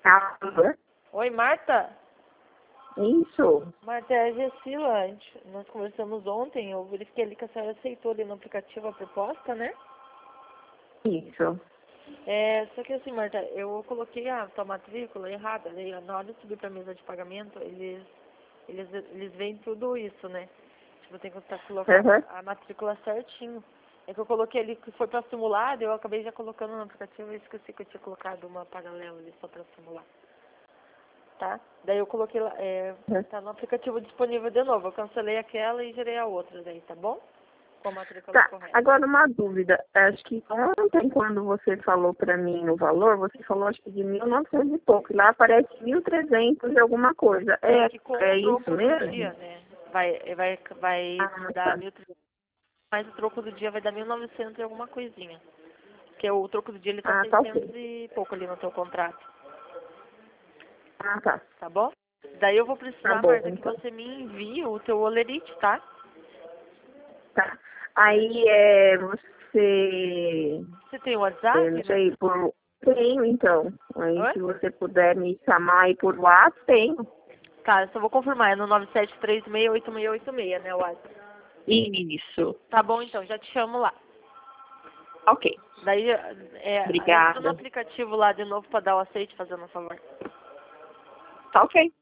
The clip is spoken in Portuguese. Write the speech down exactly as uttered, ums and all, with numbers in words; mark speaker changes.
Speaker 1: Alô?
Speaker 2: Oi, Marta?
Speaker 1: Isso.
Speaker 2: Marta, é a Gessila. A gente- Nós conversamos ontem, eu verifiquei ali que a senhora aceitou ali no aplicativo a proposta, né?
Speaker 1: Isso.
Speaker 2: É, só que assim, Marta, eu coloquei a tua matrícula errada, daí na hora de subir pra mesa de pagamento, eles, eles, eles veem tudo isso, né? Tipo, tem que estar colocando
Speaker 1: Uhum.
Speaker 2: a matrícula certinho. É que eu coloquei ali que foi pra simular, daí eu acabei já colocando no aplicativo e esqueci que eu tinha colocado uma paralela ali só pra simular. Tá? Daí eu coloquei lá, é,
Speaker 1: Uhum.
Speaker 2: tá no aplicativo disponível de novo. Eu cancelei aquela e gerei a outra daí, tá bom? Com a matrícula
Speaker 1: Tá,
Speaker 2: correta.
Speaker 1: agora uma dúvida. Acho que ontem, quando você falou pra mim o valor, você falou acho que de mil e novecentos e pouco. Lá aparece mil e trezentos e alguma coisa.
Speaker 2: É
Speaker 1: É,
Speaker 2: que com
Speaker 1: é
Speaker 2: o
Speaker 1: isso
Speaker 2: troco do
Speaker 1: mesmo?
Speaker 2: dia, né? Vai, vai, vai
Speaker 1: Ah,
Speaker 2: dar
Speaker 1: tá.
Speaker 2: mil e trezentos, mas o troco do dia vai dar mil e novecentos e alguma coisinha. Porque o troco do dia ele tá
Speaker 1: Ah, tá
Speaker 2: seiscentos
Speaker 1: ok.
Speaker 2: e pouco ali no teu contrato,
Speaker 1: Ah, tá.
Speaker 2: tá bom? Daí eu vou
Speaker 1: Tá
Speaker 2: precisar,
Speaker 1: bom,
Speaker 2: Marta, que
Speaker 1: então.
Speaker 2: você me envie o teu olerite, tá?
Speaker 1: Tá. Aí, é, você...
Speaker 2: Você tem o
Speaker 1: Eu não
Speaker 2: WhatsApp, né?
Speaker 1: sei, por... Tenho, então. Aí,
Speaker 2: Oi?
Speaker 1: se você puder me chamar aí por WhatsApp, tenho.
Speaker 2: Tá, eu só vou confirmar, é no nove sete três seis oito seis oito seis, né, o WhatsApp?
Speaker 1: Isso.
Speaker 2: Tá bom, então, já te chamo lá.
Speaker 1: Ok.
Speaker 2: Daí, é, entra no
Speaker 1: Obrigada.
Speaker 2: aplicativo lá de novo pra dar o aceite, fazendo um favor.
Speaker 1: Tá ok.